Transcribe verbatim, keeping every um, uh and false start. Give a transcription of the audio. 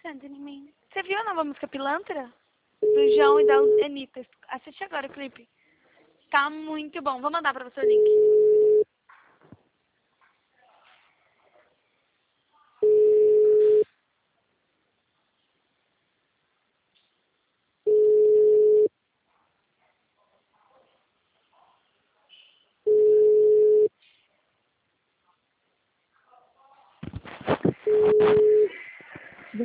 pensando em mim. Você viu a nova música Pilantra? Do João e da Anitta. Assiste agora o clipe. Tá muito bom. Vou mandar pra você o link.